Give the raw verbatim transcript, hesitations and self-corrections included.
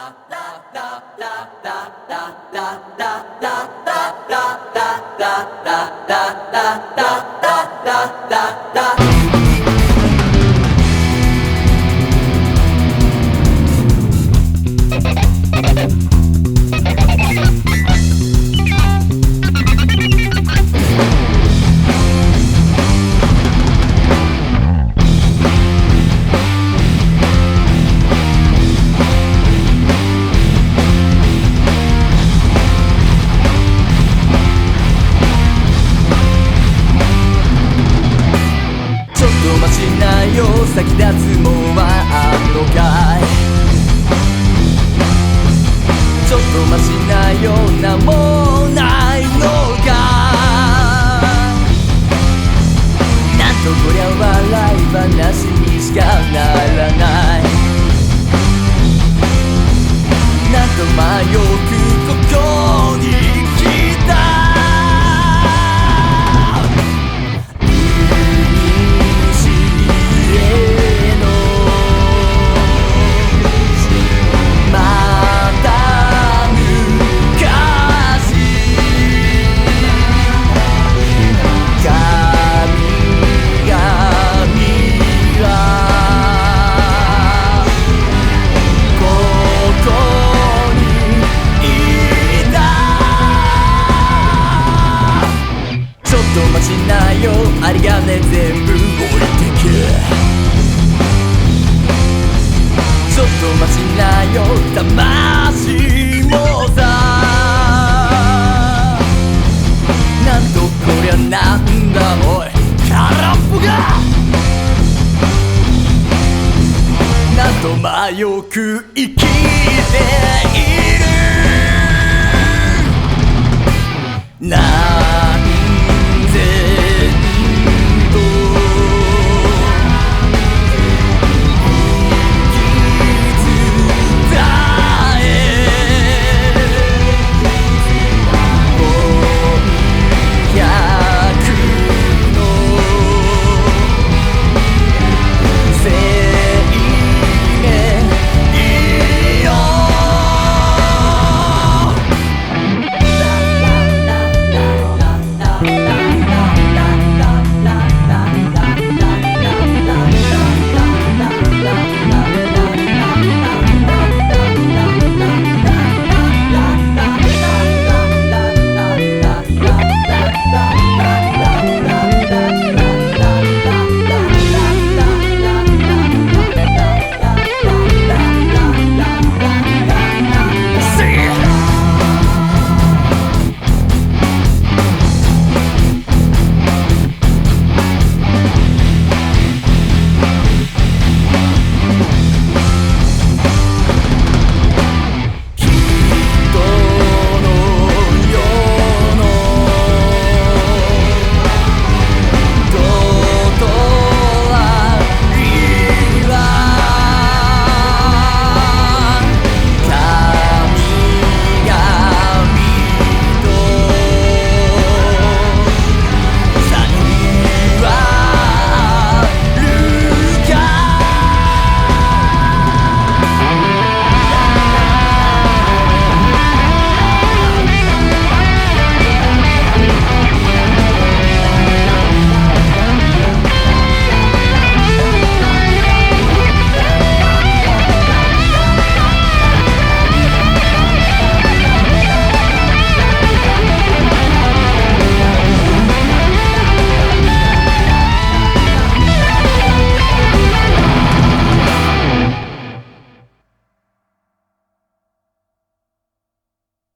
先立つもんはあんのかい。ちょっと待ちなよなんもないのか。なんとこりゃ笑い話にしかならない。なんとまよくここに来た。待ちなよありがね全部置いてけ。ちょっと待ちなよ魂もさ。なんとこりゃなんだおい空っぽが。なんとまよく生きているなあ。